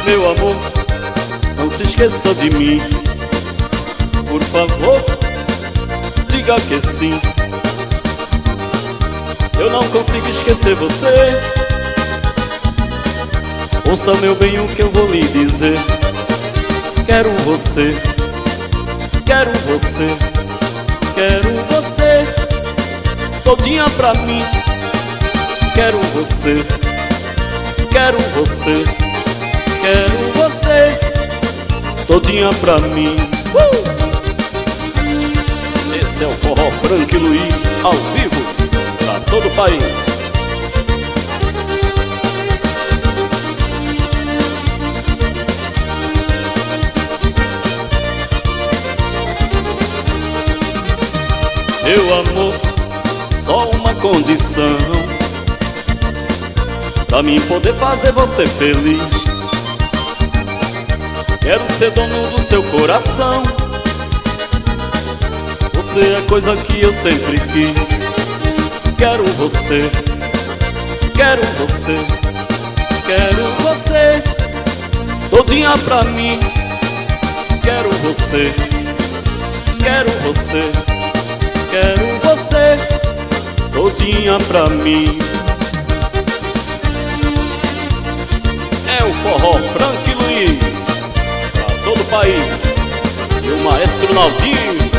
Meu amor, não se esqueça de mim. Por favor, diga que sim. Eu não consigo esquecer você. Ouça, meu bem, o que eu vou lhe dizer. Quero você, quero você, quero você todinha pra mim. Quero você, quero você, quero você todinha pra mim. Esse é o Forró Frank Luiz, ao vivo, pra todo o país. Meu amor, só uma condição pra mim poder fazer você feliz. Quero ser dono do seu coração. Você é coisa que eu sempre quis. Quero você, quero você, quero você todinha pra mim. Quero você, quero você, quero você todinha pra mim. É o Forró Frank Luiz, pra todo o país. E o Maestro Naldinho.